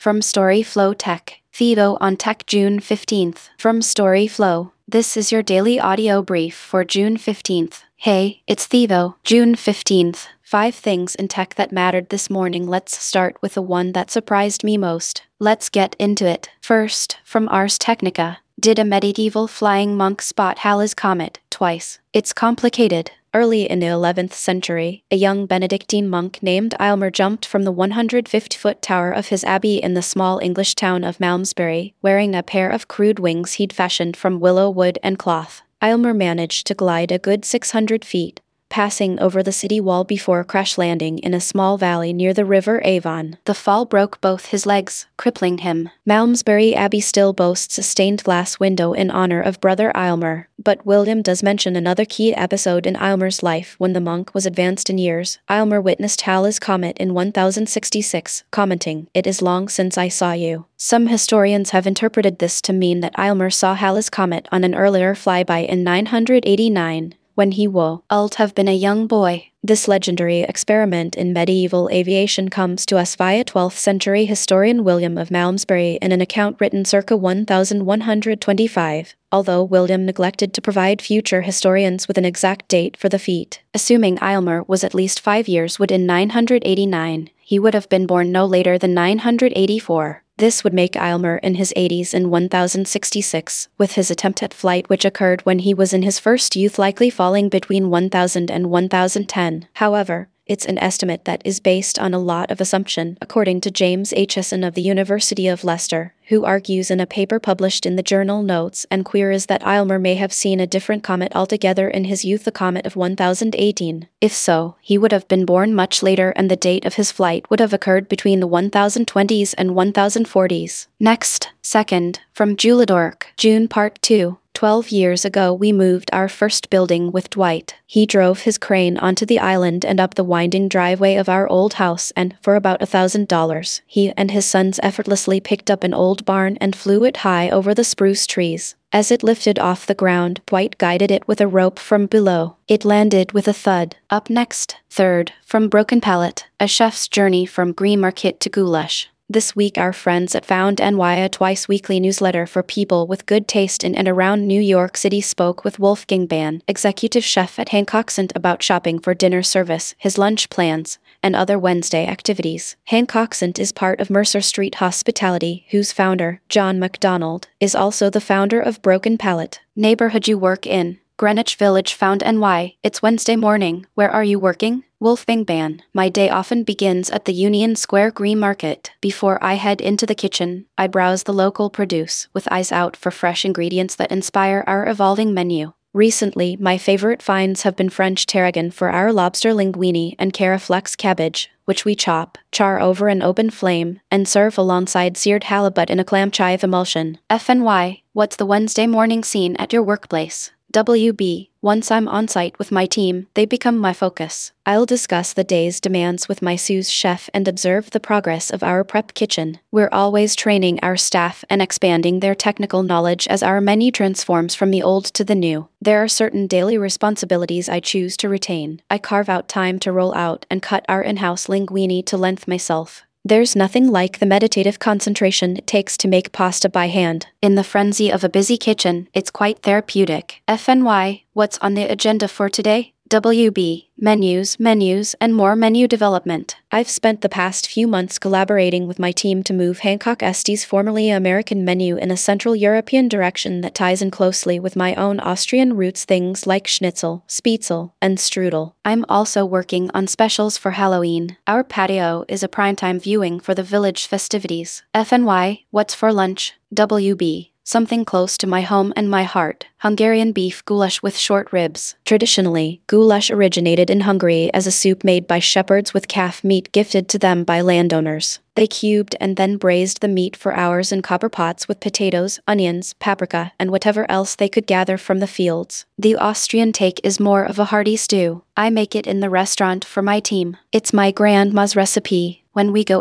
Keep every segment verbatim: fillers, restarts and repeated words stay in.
From StoryFlow Tech. Thivo on Tech June fifteenth. From StoryFlow. This is your daily audio brief for June fifteenth. Hey, it's Thivo. June fifteenth. Five things in tech that mattered this morning. Let's start with the one that surprised me most. Let's get into it. First, from Ars Technica. Did a medieval flying monk spot Halley's Comet twice? It's complicated. Early in the eleventh century, a young Benedictine monk named Aylmer jumped from the one hundred fifty foot tower of his abbey in the small English town of Malmesbury, wearing a pair of crude wings he'd fashioned from willow wood and cloth. Aylmer managed to glide a good six hundred feet, passing over the city wall before crash landing in a small valley near the river Avon. The fall broke both his legs, crippling him. Malmesbury Abbey still boasts a stained glass window in honor of Brother Aylmer, but William does mention another key episode in Aylmer's life when the monk was advanced in years. Aylmer witnessed Halley's Comet in one thousand sixty-six, commenting, "It is long since I saw you." Some historians have interpreted this to mean that Aylmer saw Halley's Comet on an earlier flyby in nine hundred eighty-nine. When he would have been a young boy. This legendary experiment in medieval aviation comes to us via twelfth century historian William of Malmesbury in an account written circa one thousand one hundred twenty-five, although William neglected to provide future historians with an exact date for the feat. Assuming Aylmer was at least five years old in nine hundred eighty-nine, he would have been born no later than nine hundred eighty-four. This would make Aylmer in his eighties in one thousand sixty-six, with his attempt at flight which occurred when he was in his first youth likely falling between one thousand and one thousand ten. However, it's an estimate that is based on a lot of assumption, according to James Aitchison of the University of Leicester, who argues in a paper published in the journal Notes and Queries that Aylmer may have seen a different comet altogether in his youth, the comet of one thousand eighteen. If so, he would have been born much later and the date of his flight would have occurred between the one thousand twenties and one thousand forties. Next, second, from Juladork, June Part two. Twelve years ago we moved our first building with Dwight. He drove his crane onto the island and up the winding driveway of our old house and, for about a thousand dollars, he and his sons effortlessly picked up an old barn and flew it high over the spruce trees. As it lifted off the ground, Dwight guided it with a rope from below. It landed with a thud. Up next, third, from Broken Pallet, a chef's journey from Green Market to Goulash. This week our friends at Found N Y, a twice-weekly newsletter for people with good taste in and around New York City, spoke with Wolfgang Bahn, executive chef at Hancock Cent, about shopping for dinner service, his lunch plans, and other Wednesday activities. Hancock Cent is part of Mercer Street Hospitality, whose founder, John McDonald, is also the founder of Broken Pallet. Neighborhood you work in. Greenwich Village, Found N Y. It's Wednesday morning. Where are you working? Wolfgang Bahn. My day often begins at the Union Square Green Market. Before I head into the kitchen, I browse the local produce, with eyes out for fresh ingredients that inspire our evolving menu. Recently, my favorite finds have been French tarragon for our lobster linguine and Caraflex cabbage, which we chop, char over an open flame, and serve alongside seared halibut in a clam chive emulsion. F N Y, what's the Wednesday morning scene at your workplace? W B, once I'm on site with my team, they become my focus. I'll discuss the day's demands with my sous chef and observe the progress of our prep kitchen. We're always training our staff and expanding their technical knowledge as our menu transforms from the old to the new. There are certain daily responsibilities I choose to retain. I carve out time to roll out and cut our in-house linguine to length myself. There's nothing like the meditative concentration it takes to make pasta by hand. In the frenzy of a busy kitchen, it's quite therapeutic. F N Y, what's on the agenda for today? W B, menus, menus, and more menu development. I've spent the past few months collaborating with my team to move Hancock Este's formerly American menu in a Central European direction that ties in closely with my own Austrian roots, things like schnitzel, spätzle, and strudel. I'm also working on specials for Halloween. Our patio is a primetime viewing for the village festivities. F N Y, what's for lunch? W B. Something close to my home and my heart, Hungarian beef goulash with short ribs. Traditionally, goulash originated in Hungary as a soup made by shepherds with calf meat gifted to them by landowners. They cubed and then braised the meat for hours in copper pots with potatoes, onions, paprika, and whatever else they could gather from the fields. The Austrian take is more of a hearty stew. I make it in the restaurant for my team. It's my grandma's recipe. When we go out,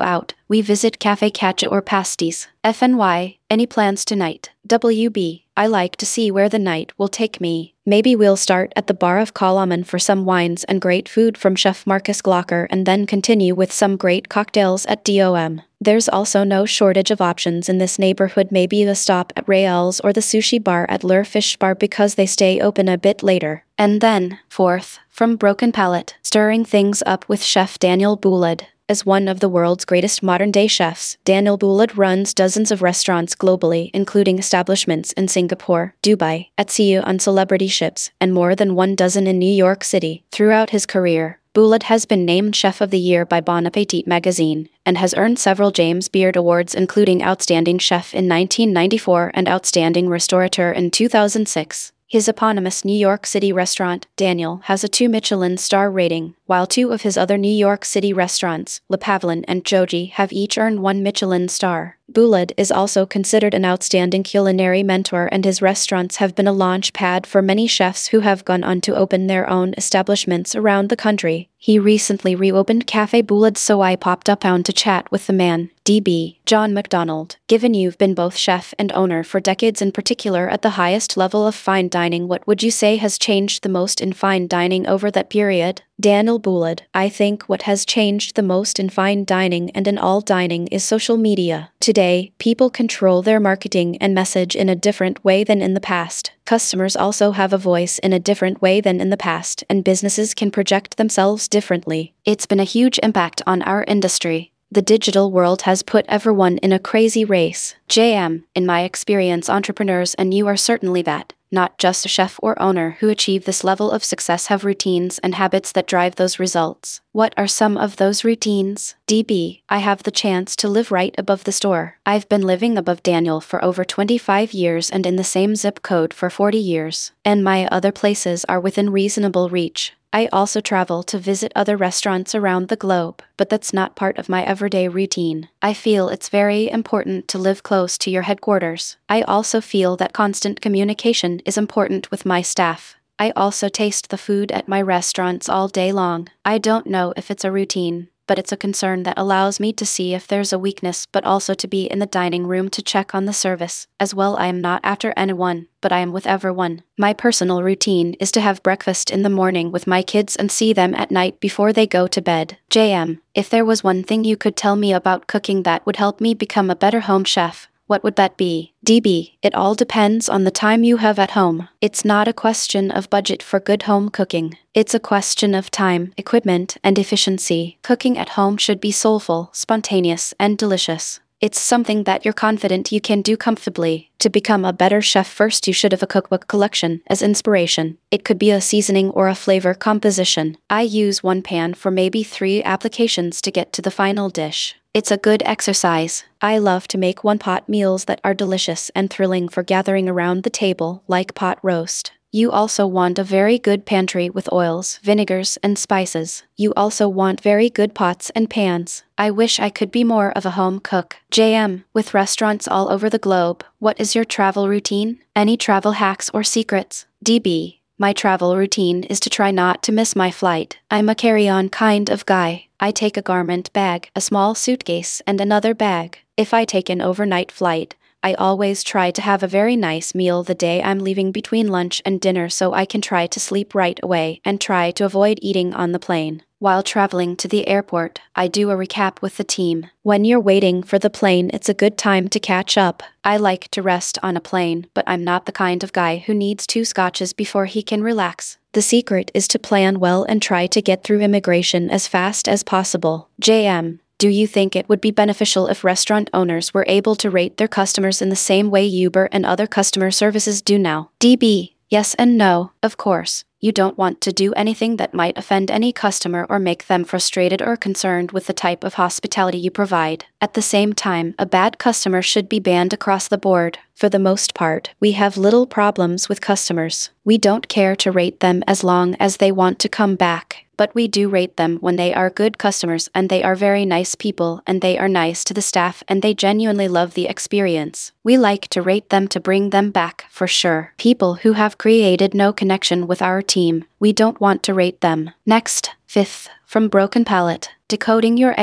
We visit Cafe Catch or Pasties. F N Y, any plans tonight? W B, I like to see where the night will take me. Maybe we'll start at the Bar of Kalaman for some wines and great food from Chef Marcus Glocker and then continue with some great cocktails at D O M. There's also no shortage of options in this neighborhood, maybe a stop at Rael's or the sushi bar at Lure Fish Bar because they stay open a bit later. And then, fourth, from Broken Pallet, stirring things up with Chef Daniel Boulud. As one of the world's greatest modern-day chefs, Daniel Boulud runs dozens of restaurants globally, including establishments in Singapore, Dubai, at sea on celebrity ships, and more than one dozen in New York City. Throughout his career, Boulud has been named Chef of the Year by Bon Appetit magazine, and has earned several James Beard Awards including Outstanding Chef in nineteen ninety-four and Outstanding Restaurateur in two thousand six. His eponymous New York City restaurant, Daniel, has a two Michelin star rating, while two of his other New York City restaurants, Le Pavillon and Joji, have each earned one Michelin star. Boulud is also considered an outstanding culinary mentor, and his restaurants have been a launch pad for many chefs who have gone on to open their own establishments around the country. He recently reopened Cafe Boulud, so I popped up on to chat with the man, D B John McDonald. Given you've been both chef and owner for decades, in particular at the highest level of fine dining, what would you say has changed the most in fine dining over that period? Daniel Boulud, I think what has changed the most in fine dining and in all dining is social media. Today, people control their marketing and message in a different way than in the past. Customers also have a voice in a different way than in the past, and businesses can project themselves differently. It's been a huge impact on our industry. The digital world has put everyone in a crazy race. J M, in my experience, entrepreneurs, and you are certainly that, not just a chef or owner who achieve this level of success, have routines and habits that drive those results. What are some of those routines? D B, I have the chance to live right above the store. I've been living above Daniel for over twenty-five years and in the same zip code for forty years, and my other places are within reasonable reach. I also travel to visit other restaurants around the globe, but that's not part of my everyday routine. I feel it's very important to live close to your headquarters. I also feel that constant communication is important with my staff. I also taste the food at my restaurants all day long. I don't know if it's a routine, but it's a concern that allows me to see if there's a weakness, but also to be in the dining room to check on the service. As well, I am not after anyone, but I am with everyone. My personal routine is to have breakfast in the morning with my kids and see them at night before they go to bed. J M, if there was one thing you could tell me about cooking that would help me become a better home chef, what would that be? D B, it all depends on the time you have at home. It's not a question of budget for good home cooking. It's a question of time, equipment, and efficiency. Cooking at home should be soulful, spontaneous, and delicious. It's something that you're confident you can do comfortably. To become a better chef, first you should have a cookbook collection as inspiration. It could be a seasoning or a flavor composition. I use one pan for maybe three applications to get to the final dish. It's a good exercise. I love to make one-pot meals that are delicious and thrilling for gathering around the table, like pot roast. You also want a very good pantry with oils, vinegars, and spices. You also want very good pots and pans. I wish I could be more of a home cook. J M, with restaurants all over the globe, what is your travel routine? Any travel hacks or secrets? D B, my travel routine is to try not to miss my flight. I'm a carry-on kind of guy. I take a garment bag, a small suitcase, and another bag. If I take an overnight flight, I always try to have a very nice meal the day I'm leaving between lunch and dinner, so I can try to sleep right away and try to avoid eating on the plane. While traveling to the airport, I do a recap with the team. When you're waiting for the plane, it's a good time to catch up. I like to rest on a plane, but I'm not the kind of guy who needs two scotches before he can relax. The secret is to plan well and try to get through immigration as fast as possible. J M, do you think it would be beneficial if restaurant owners were able to rate their customers in the same way Uber and other customer services do now? D B, yes and no, of course. You don't want to do anything that might offend any customer or make them frustrated or concerned with the type of hospitality you provide. At the same time, a bad customer should be banned across the board. For the most part, we have little problems with customers. We don't care to rate them as long as they want to come back. But we do rate them when they are good customers and they are very nice people and they are nice to the staff and they genuinely love the experience. We like to rate them to bring them back, for sure. People who have created no connection with our team, we don't want to rate them. Next, fifth, from Broken Pallet, decoding your eggs.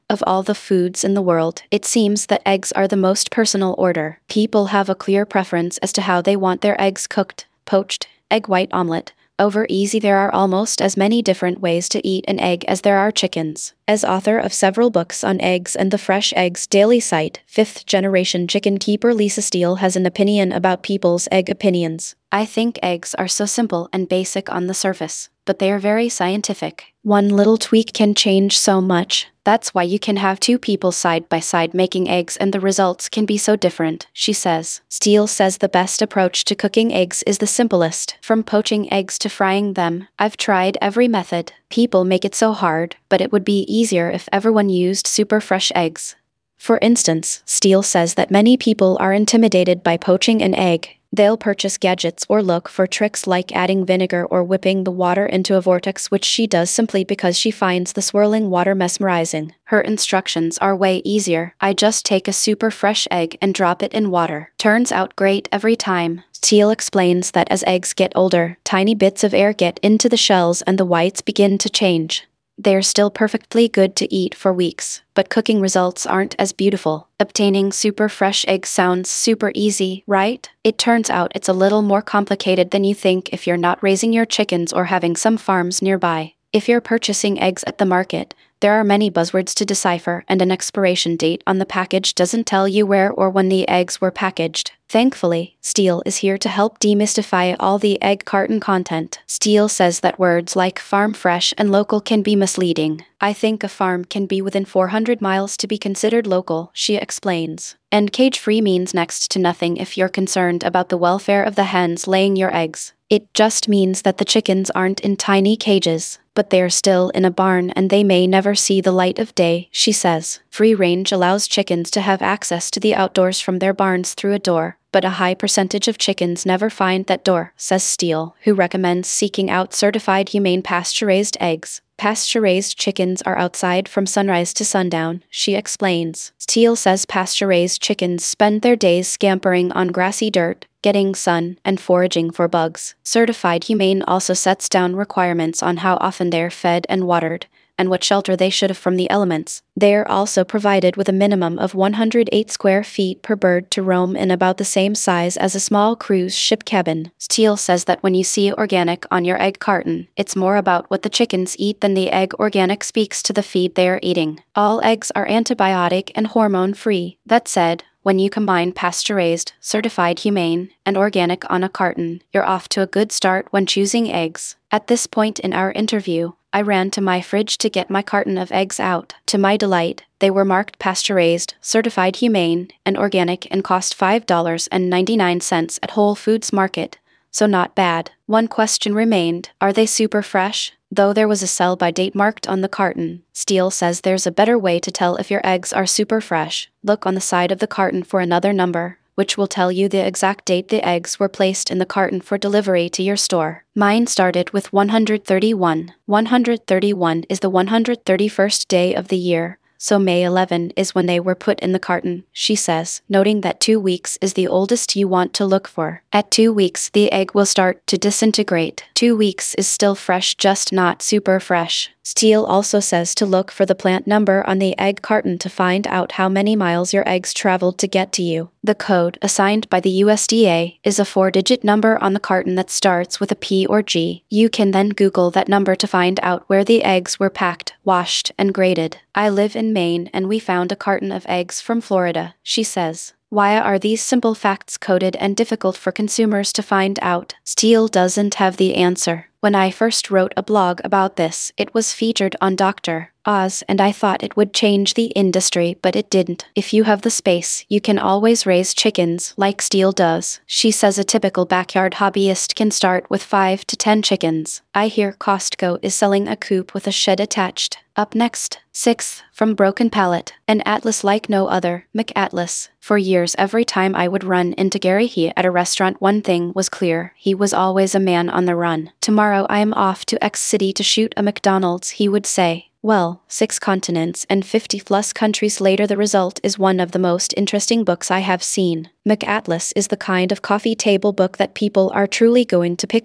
Of all the foods in the world, it seems that eggs are the most personal order. People have a clear preference as to how they want their eggs cooked, poached, egg white omelette. Over easy, there are almost as many different ways to eat an egg as there are chickens. As author of several books on eggs and the Fresh Eggs Daily site, fifth generation chicken keeper Lisa Steele has an opinion about people's egg opinions. I think eggs are so simple and basic on the surface, but they are very scientific. One little tweak can change so much. That's why you can have two people side by side making eggs and the results can be so different, she says. Steele says the best approach to cooking eggs is the simplest. From poaching eggs to frying them, I've tried every method. People make it so hard, but it would be easier if everyone used super fresh eggs. For instance, Steele says that many people are intimidated by poaching an egg. They'll purchase gadgets or look for tricks like adding vinegar or whipping the water into a vortex, which she does simply because she finds the swirling water mesmerizing. Her instructions are way easier. I just take a super fresh egg and drop it in water. Turns out great every time. Steele explains that as eggs get older, tiny bits of air get into the shells and the whites begin to change. They're still perfectly good to eat for weeks, but cooking results aren't as beautiful. Obtaining super fresh eggs sounds super easy, right? It turns out it's a little more complicated than you think if you're not raising your chickens or having some farms nearby. If you're purchasing eggs at the market, there are many buzzwords to decipher, and an expiration date on the package doesn't tell you where or when the eggs were packaged. Thankfully, Steele is here to help demystify all the egg carton content. Steele says that words like farm fresh and local can be misleading. I think a farm can be within four hundred miles to be considered local, she explains. And cage-free means next to nothing if you're concerned about the welfare of the hens laying your eggs. It just means that the chickens aren't in tiny cages, but they're still in a barn and they may never see the light of day, she says. Free range allows chickens to have access to the outdoors from their barns through a door, but a high percentage of chickens never find that door, says Steele, who recommends seeking out certified humane pasture-raised eggs. Pasture-raised chickens are outside from sunrise to sundown, she explains. Steele says pasture-raised chickens spend their days scampering on grassy dirt, getting sun, and foraging for bugs. Certified Humane also sets down requirements on how often they're fed and watered, and what shelter they should have from the elements. They're also provided with a minimum of one hundred eight square feet per bird to roam in, about the same size as a small cruise ship cabin. Steele says that when you see organic on your egg carton, it's more about what the chickens eat than the egg. Organic speaks to the feed they are eating. All eggs are antibiotic and hormone-free. That said, when you combine pasture-raised, certified humane, and organic on a carton, you're off to a good start when choosing eggs. At this point in our interview, I ran to my fridge to get my carton of eggs out. To my delight, they were marked pasture-raised, certified humane, and organic and cost five dollars and ninety-nine cents at Whole Foods Market, so not bad. One question remained: are they super fresh? Though there was a sell-by date marked on the carton, Steele says there's a better way to tell if your eggs are super fresh. Look on the side of the carton for another number, which will tell you the exact date the eggs were placed in the carton for delivery to your store. Mine started with one hundred thirty-one. one hundred thirty-one is the one hundred thirty-first day of the year, so May eleventh is when they were put in the carton, she says, noting that two weeks is the oldest you want to look for. At two weeks, the egg will start to disintegrate. Two weeks is still fresh, just not super fresh. Steele also says to look for the plant number on the egg carton to find out how many miles your eggs traveled to get to you. The code, assigned by the U S D A, is a four-digit number on the carton that starts with a P or G. You can then Google that number to find out where the eggs were packed, washed, and graded. I live in Maine and we found a carton of eggs from Florida, she says. Why are these simple facts coded and difficult for consumers to find out? Steele doesn't have the answer. When I first wrote a blog about this, it was featured on Doctor Oz, and I thought it would change the industry, but it didn't. If you have the space, you can always raise chickens, like Steele does. She says a typical backyard hobbyist can start with five to ten chickens. I hear Costco is selling a coop with a shed attached. Up next, sixth, from Broken Pallet, an atlas like no other, McAtlas. For years, every time I would run into Gary He at a restaurant, one thing was clear: he was always a man on the run. Tomorrow I am off to X City to shoot a McDonald's, he would say. Well, six continents and fifty plus countries later, the result is one of the most interesting books I have seen. McAtlas is the kind of coffee table book that people are truly going to pick up,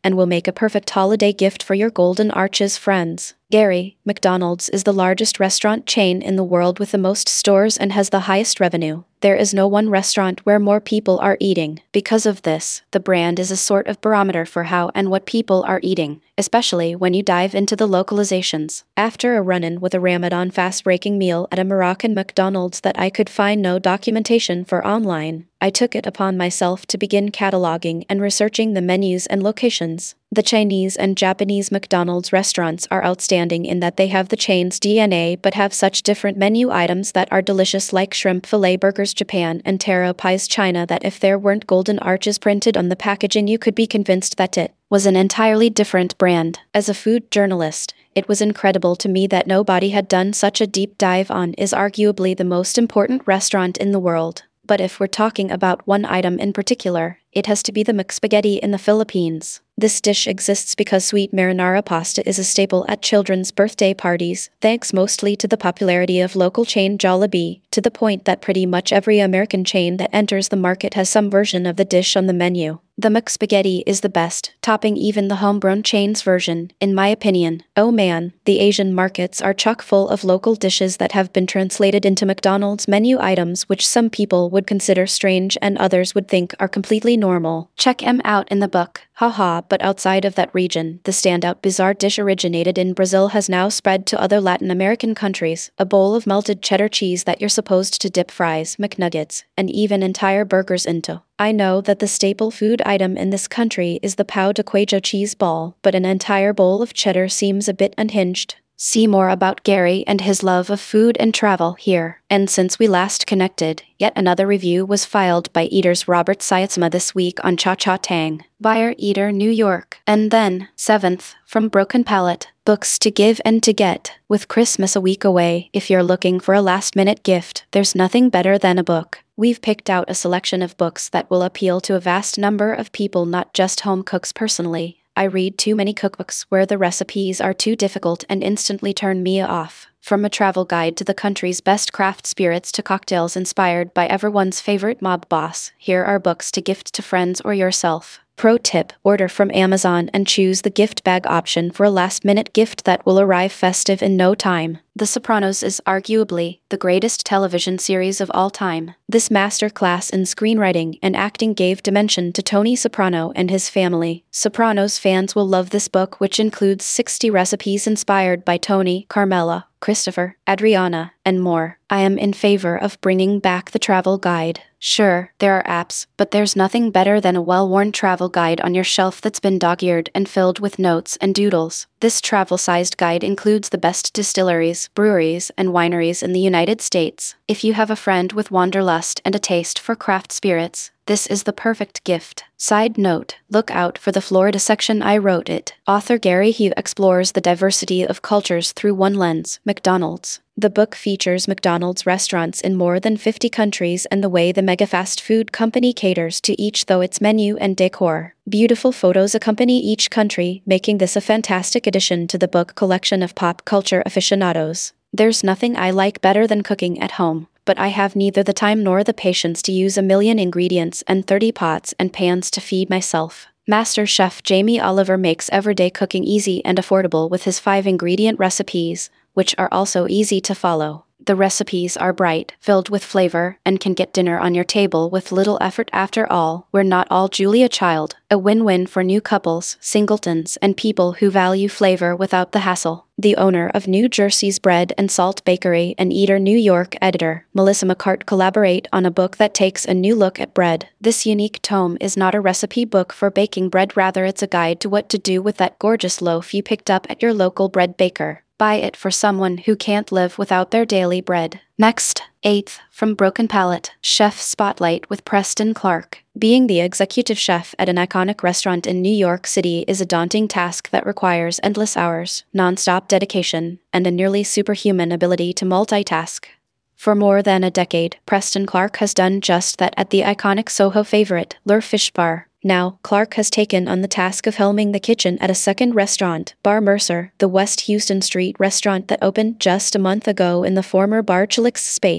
and will make a perfect holiday gift for your Golden Arches friends. Gary, McDonald's is the largest restaurant chain in the world with the most stores and has the highest revenue. There is no one restaurant where more people are eating. Because of this, the brand is a sort of barometer for how and what people are eating, especially when you dive into the localizations. After a run-in with a Ramadan fast-breaking meal at a Moroccan McDonald's that I could find no documentation for online, I took it upon myself to begin cataloging and researching the menus and locations. The Chinese and Japanese McDonald's restaurants are outstanding in that they have the chain's D N A but have such different menu items that are delicious, like shrimp fillet burgers Japan and taro pies China, that if there weren't Golden Arches printed on the packaging you could be convinced that it was an entirely different brand. As a food journalist, it was incredible to me that nobody had done such a deep dive on is arguably the most important restaurant in the world. But if we're talking about one item in particular, it has to be the McSpaghetti in the Philippines. This dish exists because sweet marinara pasta is a staple at children's birthday parties, thanks mostly to the popularity of local chain Jollibee, to the point that pretty much every American chain that enters the market has some version of the dish on the menu. The McSpaghetti is the best, topping even the homegrown chain's version, in my opinion. Oh man, the Asian markets are chock full of local dishes that have been translated into McDonald's menu items which some people would consider strange and others would think are completely normal. Check 'em out in the book. Haha, but outside of that region, the standout bizarre dish originated in Brazil has now spread to other Latin American countries, a bowl of melted cheddar cheese that you're supposed to dip fries, McNuggets, and even entire burgers into. I know that the staple food item in this country is the pão de queijo cheese ball, but an entire bowl of cheddar seems a bit unhinged. See more about Gary and his love of food and travel here. And since we last connected, yet another review was filed by Eaters Robert Syetsma this week on Cha Cha Tang, Buyer Eater New York. And then, seventh, from Broken Palette, Books to Give and to Get. With Christmas a week away, if you're looking for a last-minute gift, there's nothing better than a book. We've picked out a selection of books that will appeal to a vast number of people, not just home cooks. Personally, I read too many cookbooks where the recipes are too difficult and instantly turn me off. From a travel guide to the country's best craft spirits to cocktails inspired by everyone's favorite mob boss, here are books to gift to friends or yourself. Pro tip: order from Amazon and choose the gift bag option for a last-minute gift that will arrive festive in no time. The Sopranos is arguably the greatest television series of all time. This masterclass in screenwriting and acting gave dimension to Tony Soprano and his family. Sopranos fans will love this book, which includes sixty recipes inspired by Tony, Carmela, Christopher, Adriana, and more. I am in favor of bringing back the travel guide. Sure, there are apps, but there's nothing better than a well-worn travel guide on your shelf that's been dog-eared and filled with notes and doodles. This travel-sized guide includes the best distilleries, breweries, and wineries in the United States. If you have a friend with wanderlust and a taste for craft spirits, this is the perfect gift. Side note, look out for the Florida section. I wrote it. Author Gary Hugh explores the diversity of cultures through one lens: McDonald's. The book features McDonald's restaurants in more than fifty countries and the way the mega fast food company caters to each through its menu and decor. Beautiful photos accompany each country, making this a fantastic addition to the book collection of pop culture aficionados. There's nothing I like better than cooking at home, but I have neither the time nor the patience to use a million ingredients and thirty pots and pans to feed myself. Master Chef Jamie Oliver makes everyday cooking easy and affordable with his five-ingredient recipes, which are also easy to follow. The recipes are bright, filled with flavor, and can get dinner on your table with little effort. After all, we're not all Julia Child. A win-win for new couples, singletons, and people who value flavor without the hassle. The owner of New Jersey's Bread and Salt Bakery and Eater New York editor Melissa McCart collaborate on a book that takes a new look at bread. This unique tome is not a recipe book for baking bread, rather it's a guide to what to do with that gorgeous loaf you picked up at your local bread baker. Buy it for someone who can't live without their daily bread. Next, eighth, from Broken Palette, Chef Spotlight with Preston Clark. Being the executive chef at an iconic restaurant in New York City is a daunting task that requires endless hours, non-stop dedication, and a nearly superhuman ability to multitask. For more than a decade, Preston Clark has done just that at the iconic Soho favorite, Lure Fish Bar. Now, Clark has taken on the task of helming the kitchen at a second restaurant, Bar Mercer, the West Houston Street restaurant that opened just a month ago in the former Bar Chilic's space.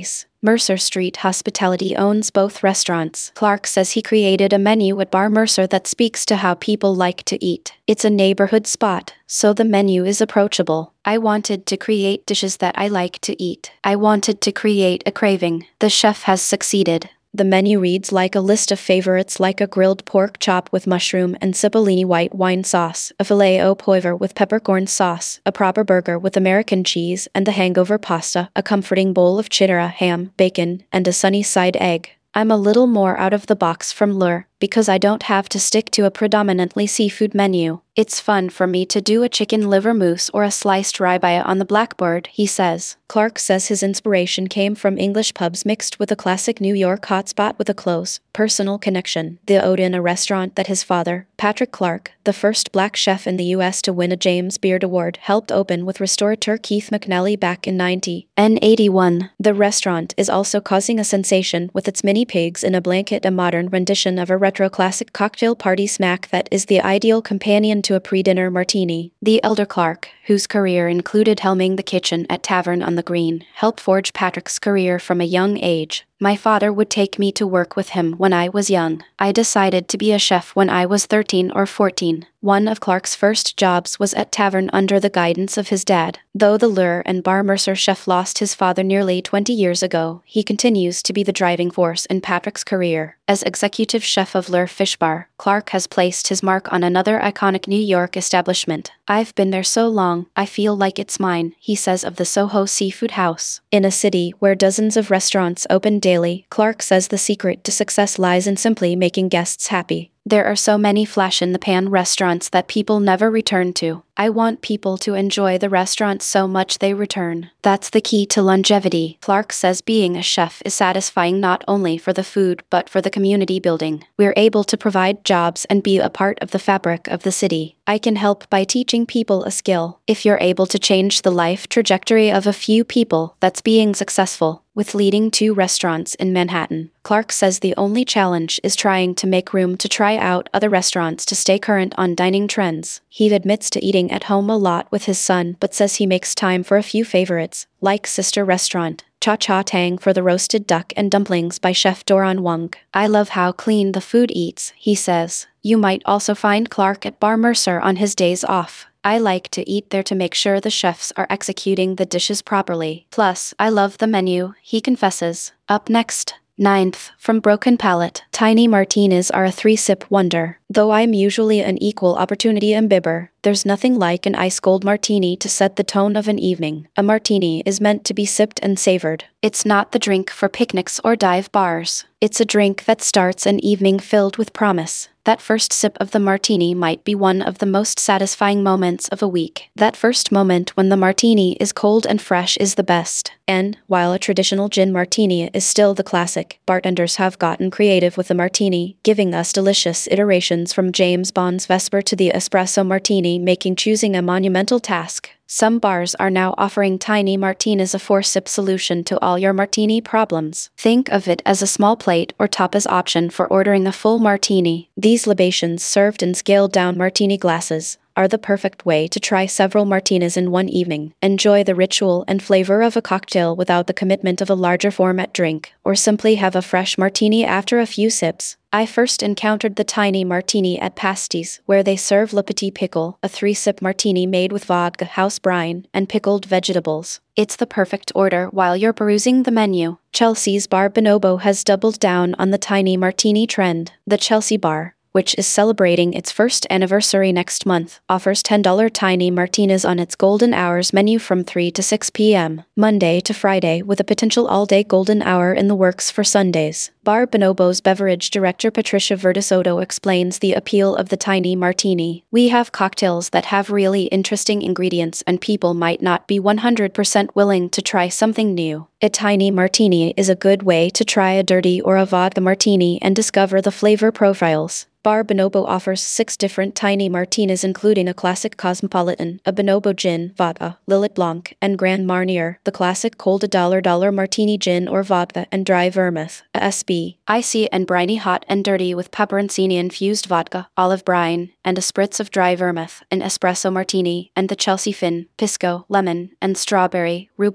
Mercer Street Hospitality owns both restaurants. Clark says he created a menu at Bar Mercer that speaks to how people like to eat. It's a neighborhood spot, so the menu is approachable. I wanted to create dishes that I like to eat. I wanted to create a craving. The chef has succeeded. The menu reads like a list of favorites, like a grilled pork chop with mushroom and cipollini white wine sauce, a filet au poivre with peppercorn sauce, a proper burger with American cheese and the hangover pasta, a comforting bowl of chitarra, ham, bacon, and a sunny side egg. I'm a little more out of the box from Lure, because I don't have to stick to a predominantly seafood menu. It's fun for me to do a chicken liver mousse or a sliced ribeye on the blackboard, he says. Clark says his inspiration came from English pubs mixed with a classic New York hotspot with a close, personal connection. The Odin, a restaurant that his father, Patrick Clark, the first black chef in the U S to win a James Beard Award, helped open with restaurateur Keith McNally back in nineteen eighty-one. The restaurant is also causing a sensation with its mini pigs in a blanket, a modern rendition of a retro classic cocktail party snack that is the ideal companion to a pre-dinner martini. The elder Clark, whose career included helming the kitchen at Tavern on the Green, helped forge Patrick's career from a young age. My father would take me to work with him when I was young. I decided to be a chef when I was thirteen or fourteen. One of Clark's first jobs was at Tavern under the guidance of his dad. Though the Lure and Bar Mercer chef lost his father nearly twenty years ago, he continues to be the driving force in Patrick's career. As executive chef of Lure Fish Bar, Clark has placed his mark on another iconic New York establishment. I've been there so long, I feel like it's mine, he says of the Soho Seafood House. In a city where dozens of restaurants open daily, Clark says the secret to success lies in simply making guests happy. There are so many flash-in-the-pan restaurants that people never return to. I want people to enjoy the restaurant so much they return. That's the key to longevity. Clark says being a chef is satisfying not only for the food but for the community building. We're able to provide jobs and be a part of the fabric of the city. I can help by teaching people a skill. If you're able to change the life trajectory of a few people, that's being successful. With leading two restaurants in Manhattan, Clark says the only challenge is trying to make room to try out other restaurants to stay current on dining trends. He admits to eating at home a lot with his son, but says he makes time for a few favorites, like Sister Restaurant, Cha Cha Tang for the roasted duck and dumplings by Chef Doron Wong. I love how clean the food eats, he says. You might also find Clark at Bar Mercer on his days off. I like to eat there to make sure the chefs are executing the dishes properly. Plus, I love the menu, he confesses. Up next, ninth, from Broken Pallet, Tiny Martinis are a three-sip wonder. Though I'm usually an equal opportunity imbibber, there's nothing like an ice-cold martini to set the tone of an evening. A martini is meant to be sipped and savored. It's not the drink for picnics or dive bars. It's a drink that starts an evening filled with promise. That first sip of the martini might be one of the most satisfying moments of a week. That first moment when the martini is cold and fresh is the best. And, while a traditional gin martini is still the classic, bartenders have gotten creative with the martini, giving us delicious iterations from James Bond's Vesper to the espresso martini, making choosing a monumental task. Some bars are now offering Tiny Martinis, a four-sip solution to all your martini problems. Think of it as a small plate or tapas option for ordering a full martini. These libations, served in scaled-down martini glasses, are the perfect way to try several martinis in one evening. Enjoy the ritual and flavor of a cocktail without the commitment of a larger format drink, or simply have a fresh martini after a few sips. I first encountered the Tiny Martini at Pasties, where they serve Le Petit Pickle, a three-sip martini made with vodka, house brine, and pickled vegetables. It's the perfect order while you're perusing the menu. Chelsea's Bar Bonobo has doubled down on the Tiny Martini trend. The Chelsea Bar, which is celebrating its first anniversary next month, offers ten dollar Tiny Martinis on its Golden Hours menu from three to six p m, Monday to Friday, with a potential all-day Golden Hour in the works for Sundays. Bar Bonobo's beverage director Patricia Verdesoto explains the appeal of the Tiny Martini. We have cocktails that have really interesting ingredients and people might not be one hundred percent willing to try something new. A Tiny Martini is a good way to try a dirty or a vodka martini and discover the flavor profiles. Bar Bonobo offers six different Tiny Martinis, including a classic Cosmopolitan, a Bonobo Gin, Vodka, Lillet Blanc, and Grand Marnier, the classic cold a dollar dollar martini gin or vodka, and dry vermouth, a S B, icy and briny hot and dirty with peperoncini-infused vodka, olive brine, and a spritz of dry vermouth, an espresso martini, and the Chelsea Fin, pisco, lemon, and strawberry, rhubarb,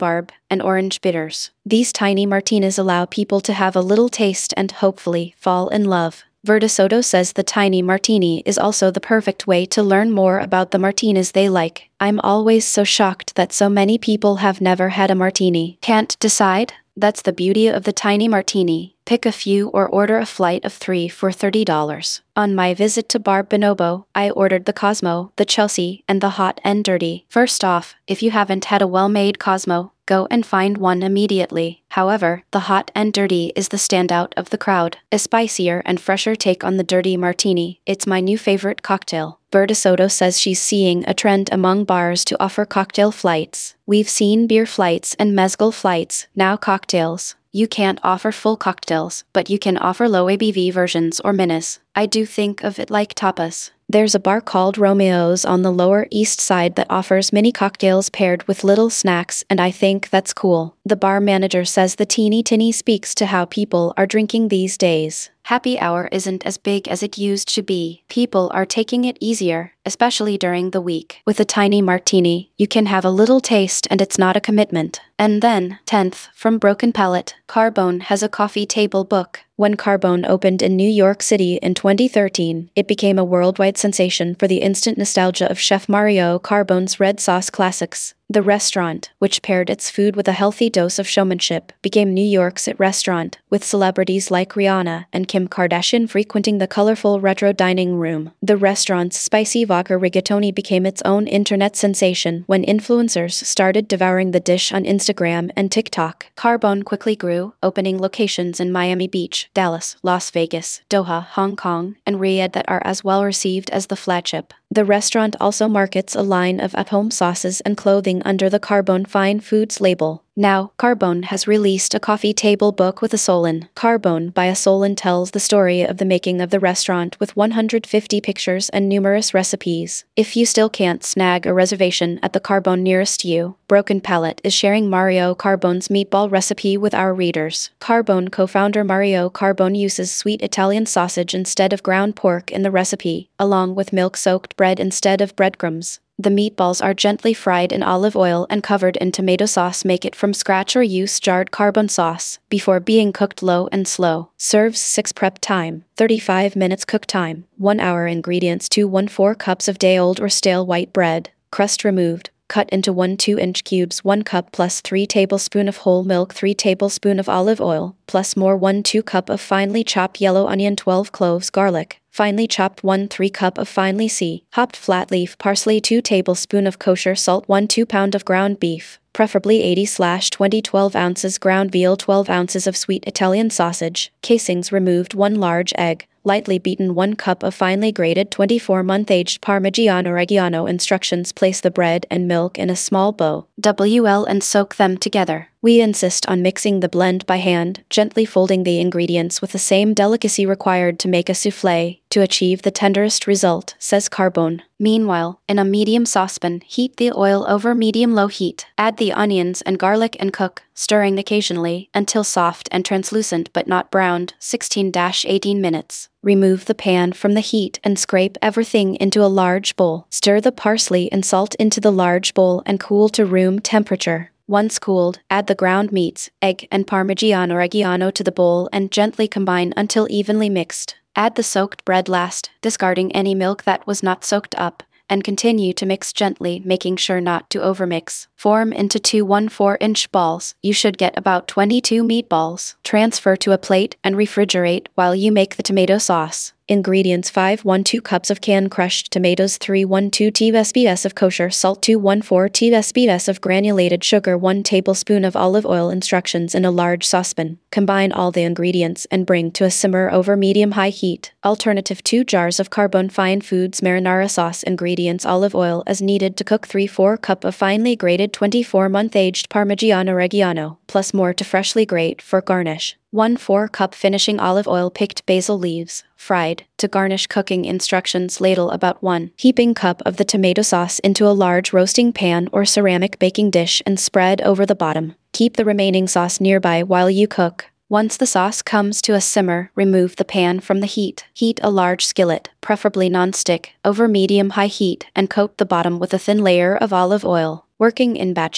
and orange bitters. These tiny martinis allow people to have a little taste and, hopefully, fall in love. Verdesoto says the tiny martini is also the perfect way to learn more about the martinis they like. I'm always so shocked that so many people have never had a martini. Can't decide? That's the beauty of the tiny martini. Pick a few or order a flight of three for thirty dollars. On my visit to Bar Bonobo, I ordered the Cosmo, the Chelsea, and the Hot and Dirty. First off, if you haven't had a well-made Cosmo, go and find one immediately. However, the Hot and Dirty is the standout of the crowd. A spicier and fresher take on the dirty martini. It's my new favorite cocktail. Verdesoto says she's seeing a trend among bars to offer cocktail flights. We've seen beer flights and mezcal flights, now cocktails. You can't offer full cocktails, but you can offer low A B V versions or minis. I do think of it like tapas. There's a bar called Romeo's on the Lower East Side that offers mini cocktails paired with little snacks, and I think that's cool. The bar manager says the teeny tinny speaks to how people are drinking these days. Happy hour isn't as big as it used to be. People are taking it easier, especially during the week. With a tiny martini, you can have a little taste and it's not a commitment. And then, tenth, from Broken Pallet, Carbone has a coffee table book. When Carbone opened in New York City in twenty thirteen, it became a worldwide sensation for the instant nostalgia of Chef Mario Carbone's red sauce classics. The restaurant, which paired its food with a healthy dose of showmanship, became New York's hit restaurant, with celebrities like Rihanna and Kim Kardashian frequenting the colorful retro dining room. The restaurant's spicy vodka rigatoni became its own internet sensation when influencers started devouring the dish on Instagram and TikTok. Carbone quickly grew, opening locations in Miami Beach, Dallas, Las Vegas, Doha, Hong Kong, and Riyadh that are as well received as the flagship. The restaurant also markets a line of at-home sauces and clothing under the Carbone Fine Foods label. Now, Carbone has released a coffee table book with a Solon. Carbone by a Solon tells the story of the making of the restaurant with one hundred fifty pictures and numerous recipes. If you still can't snag a reservation at the Carbone nearest you, Broken Pallet is sharing Mario Carbone's meatball recipe with our readers. Carbone co-founder Mario Carbone uses sweet Italian sausage instead of ground pork in the recipe, along with milk-soaked bread instead of breadcrumbs. The meatballs are gently fried in olive oil and covered in tomato sauce. Make it from scratch or use jarred Carbone sauce before being cooked low and slow. Serves six prep time, thirty-five minutes cook time, one hour. Ingredients: two one four cups of day-old or stale white bread, crust removed, cut into one two inch cubes, one cup plus three tablespoons of whole milk, three tablespoons of olive oil, plus more one two cup of finely chopped yellow onion, twelve cloves garlic, finely chopped one three cup of finely C, hopped flat leaf parsley, two tablespoons of kosher salt, one two pound of ground beef, preferably eighty slash twenty, twelve ounces ground veal, twelve ounces of sweet Italian sausage, casings removed, one large egg, lightly beaten, one cup of finely grated twenty-four month aged Parmigiano Reggiano. Instructions: place the bread and milk in a small bowl, W L, and soak them together. We insist on mixing the blend by hand, gently folding the ingredients with the same delicacy required to make a soufflé, to achieve the tenderest result, says Carbone. Meanwhile, in a medium saucepan, heat the oil over medium-low heat. Add the onions and garlic and cook, stirring occasionally, until soft and translucent but not browned, sixteen to eighteen minutes. Remove the pan from the heat and scrape everything into a large bowl. Stir the parsley and salt into the large bowl and cool to room temperature. Once cooled, add the ground meats, egg, and Parmigiano Reggiano to the bowl and gently combine until evenly mixed. Add the soaked bread last, discarding any milk that was not soaked up, and continue to mix gently, making sure not to overmix. Form into two one four inch balls. You should get about twenty-two meatballs. Transfer to a plate and refrigerate while you make the tomato sauce. Ingredients: five one two cups of canned crushed tomatoes, three one two tablespoons of kosher salt, two one four tablespoons of granulated sugar, one tablespoon of olive oil. Instructions: in a large saucepan, combine all the ingredients and bring to a simmer over medium-high heat. Alternative: two jars of Carbone Fine Foods marinara sauce. Ingredients: olive oil as needed to cook, three four cup of finely grated twenty-four month aged Parmigiano Reggiano, plus more to freshly grate for garnish. one four cup finishing olive oil, picked basil leaves, fried, to garnish. Cooking instructions: ladle about one heaping cup of the tomato sauce into a large roasting pan or ceramic baking dish and spread over the bottom. Keep the remaining sauce nearby while you cook. Once the sauce comes to a simmer, remove the pan from the heat. Heat a large skillet, preferably non-stick, over medium-high heat and coat the bottom with a thin layer of olive oil. Working in batches,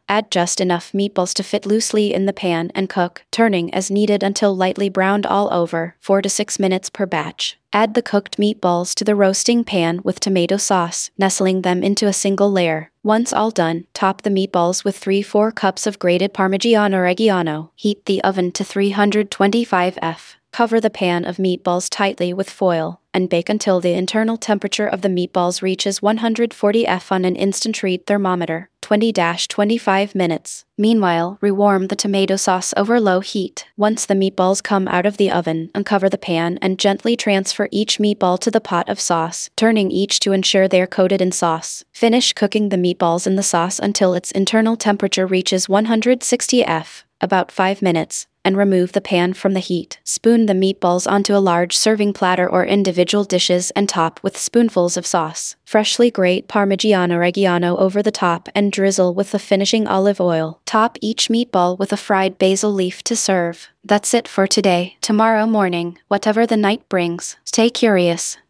Add just enough meatballs to fit loosely in the pan and cook, turning as needed until lightly browned all over, four to six minutes per batch. Add the cooked meatballs to the roasting pan with tomato sauce, nestling them into a single layer. Once all done, top the meatballs with three to four cups of grated Parmigiano Reggiano. Heat the oven to three hundred twenty-five degrees. Cover the pan of meatballs tightly with foil, and bake until the internal temperature of the meatballs reaches one hundred forty Fahrenheit on an instant read thermometer, twenty to twenty-five minutes. Meanwhile, rewarm the tomato sauce over low heat. Once the meatballs come out of the oven, uncover the pan and gently transfer each meatball to the pot of sauce, turning each to ensure they are coated in sauce. Finish cooking the meatballs in the sauce until its internal temperature reaches one hundred sixty Fahrenheit, about five minutes, and remove the pan from the heat. Spoon the meatballs onto a large serving platter or individual dishes and top with spoonfuls of sauce. Freshly grate Parmigiano Reggiano over the top and drizzle with the finishing olive oil. Top each meatball with a fried basil leaf to serve. That's it for today. Tomorrow morning, whatever the night brings, stay curious.